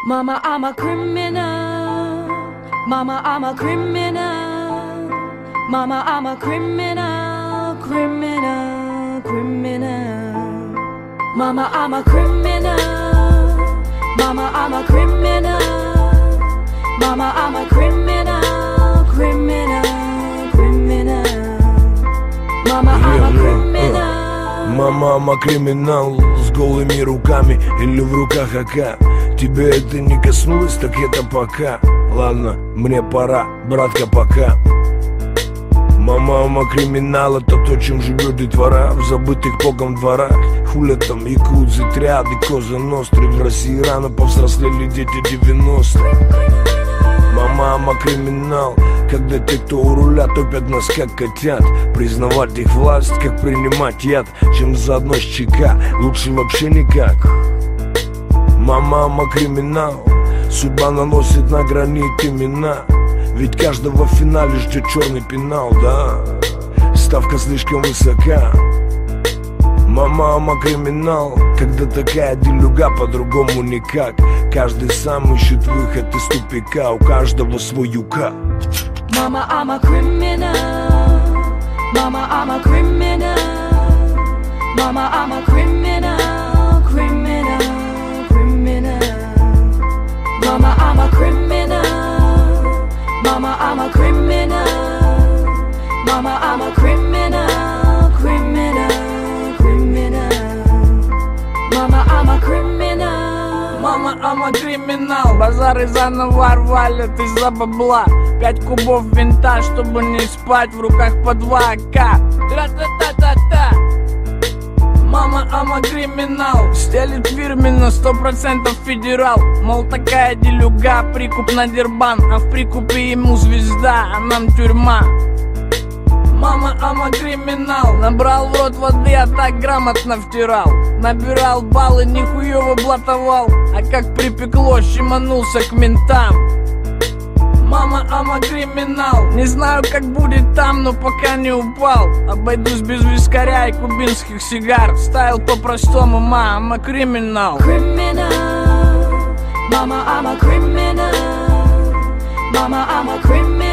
Mama, I'm a criminal. Mama, I'm a criminal. Mama, I'm a criminal, criminal, criminal. Mama, I'm a criminal. Mama, I'm a criminal. Mama, I'm a criminal, criminal, criminal. Mama, I'm a criminal. Мама, I'm a криминал. С голыми руками или в руках АК. Тебе это не коснулось, так это пока. Ладно, мне пора, братка, пока. Мама, I'm a криминал, это то, чем живет детвора в забытых богом дворах. Хулят там якудзы, триады, коза ностры. В России рано повзрослели дети 90-х. Мама, I'm a криминал, когда те, кто у руля, топят нас как котят. Признавать их власть, как принимать яд, чем заодно с ЧК, лучше вообще никак. Мама, I'm a криминал, судьба наносит на гранит имена. Ведь каждого в финале ждет черный пенал, да. Ставка слишком высока. Мама, I'm a криминал, когда такая делюга, по-другому никак. Каждый сам ищет выход из тупика, у каждого свой юка. Mama, I'm a criminal. Mama, I'm a criminal. Mama, I'm a criminal, criminal, criminal. Mama, I'm a criminal. Mama, I'm a criminal. Mama, I'm a criminal, criminal, criminal. Mama, I'm a criminal. Мама, I'm a криминал. Базары заново валят из-за бабла. 5 кубов винта, чтобы не спать. В руках по 2 АК. Тра-та-та-та-та. Мама, I'm a криминал. Стелит фирменно, 100% федерал. Мол, такая делюга, прикуп на дербан. А в прикупе ему звезда, а нам тюрьма. Мама, I'm a криминал. Набрал в рот воды, а так грамотно втирал. Набирал баллы, нихуёво блатовал. А как припекло, щеманулся к ментам. Мама, I'm a криминал. Не знаю, как будет там, но пока не упал. Обойдусь без вискаря и кубинских сигар. Стайл по-простому, ма, I'm a криминал. Criminal. Mama, I'm a criminal. Mama, I'm a criminal.